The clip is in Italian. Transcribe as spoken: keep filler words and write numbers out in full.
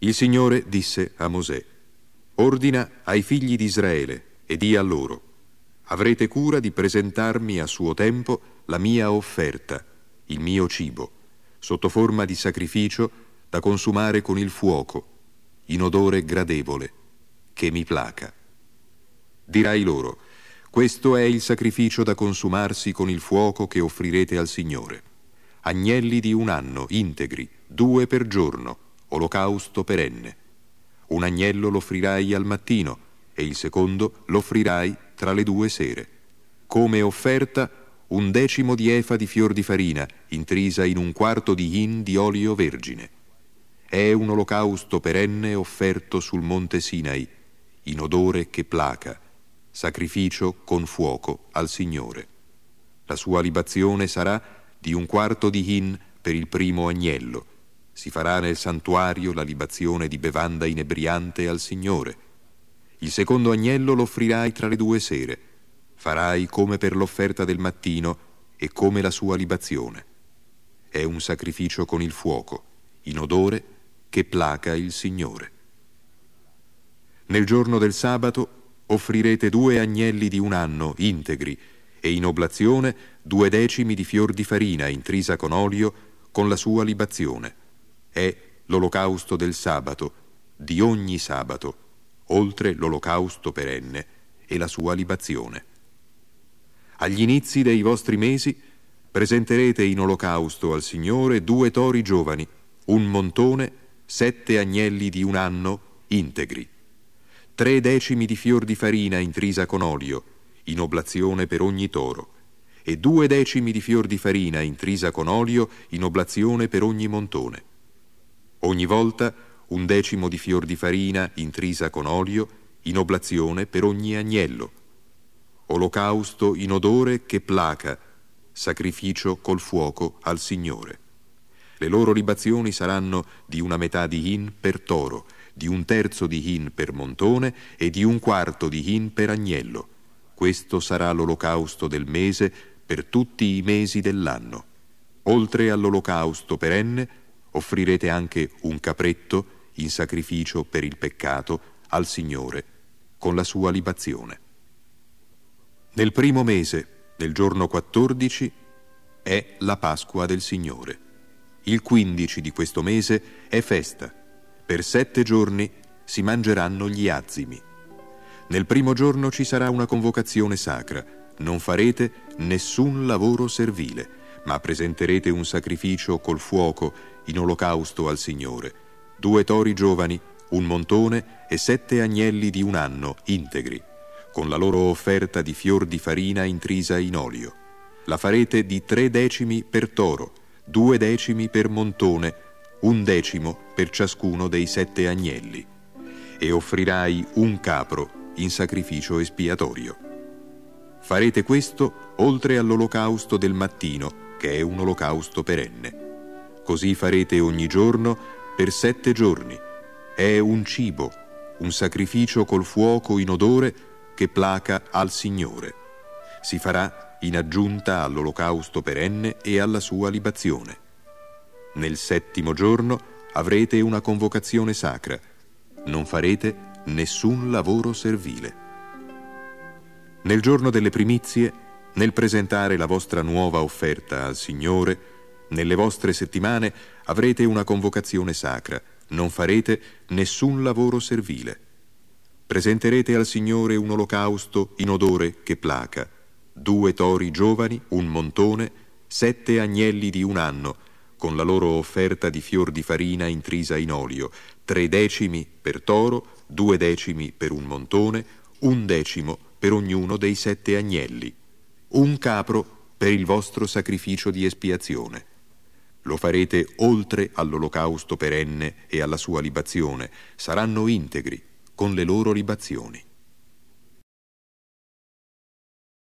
Il Signore disse a Mosè: ordina ai figli di Israele e di a loro: avrete cura di presentarmi a suo tempo la mia offerta, il mio cibo, sotto forma di sacrificio da consumare con il fuoco, in odore gradevole, che mi placa. Dirai loro: questo è il sacrificio da consumarsi con il fuoco che offrirete al Signore. Agnelli di un anno, integri, due per giorno, olocausto perenne. Un agnello l'offrirai al mattino e il secondo l'offrirai tra le due sere. Come offerta un decimo di efa di fior di farina, intrisa in un quarto di hin di olio vergine. È un olocausto perenne offerto sul monte Sinai, in odore che placa, sacrificio con fuoco al Signore. La sua libazione sarà di un quarto di hin per il primo agnello. Si farà nel santuario la libazione di bevanda inebriante al Signore. Il secondo agnello l'offrirai tra le due sere. Farai come per l'offerta del mattino e come la sua libazione. È un sacrificio con il fuoco, in odore che placa il Signore. Nel giorno del sabato offrirete due agnelli di un anno, integri, e in oblazione due decimi di fior di farina intrisa con olio, con la sua libazione. È l'olocausto del sabato, di ogni sabato, oltre l'olocausto perenne e la sua libazione. Agli inizi dei vostri mesi presenterete in olocausto al Signore due tori giovani, un montone, sette agnelli di un anno, integri, tre decimi di fior di farina intrisa con olio, in oblazione per ogni toro, e due decimi di fior di farina intrisa con olio, in oblazione per ogni montone. Ogni volta un decimo di fior di farina intrisa con olio, in oblazione per ogni agnello. Olocausto in odore che placa, sacrificio col fuoco al Signore. Le loro libazioni saranno di una metà di hin per toro, di un terzo di hin per montone e di un quarto di hin per agnello. Questo sarà l'olocausto del mese per tutti i mesi dell'anno. Oltre all'olocausto perenne, offrirete anche un capretto in sacrificio per il peccato al Signore, con la sua libazione. Nel primo mese, nel giorno quattordici, è la Pasqua del Signore. Il quindici di questo mese è festa. Per sette giorni si mangeranno gli azimi. Nel primo giorno ci sarà una convocazione sacra. Non farete nessun lavoro servile, ma presenterete un sacrificio col fuoco in olocausto al Signore. Due tori giovani, un montone e sette agnelli di un anno, integri, con la loro offerta di fior di farina intrisa in olio. La farete di tre decimi per toro, due decimi per montone, un decimo per ciascuno dei sette agnelli. E offrirai un capro in sacrificio espiatorio. Farete questo oltre all'olocausto del mattino, che è un olocausto perenne. Così farete ogni giorno per sette giorni. È un cibo, un sacrificio col fuoco in odore che placa al Signore. Si farà in aggiunta all'olocausto perenne e alla sua libazione. Nel settimo giorno avrete una convocazione sacra. Non farete nessun lavoro servile. Nel giorno delle primizie, nel presentare la vostra nuova offerta al Signore, nelle vostre settimane avrete una convocazione sacra. Non farete nessun lavoro servile. Presenterete al Signore un olocausto in odore che placa, due tori giovani, un montone, sette agnelli di un anno, con la loro offerta di fior di farina intrisa in olio, tre decimi per toro, due decimi per un montone, un decimo per ognuno dei sette agnelli, un capro per il vostro sacrificio di espiazione. Lo farete oltre all'olocausto perenne e alla sua libazione, saranno integri con le loro libazioni.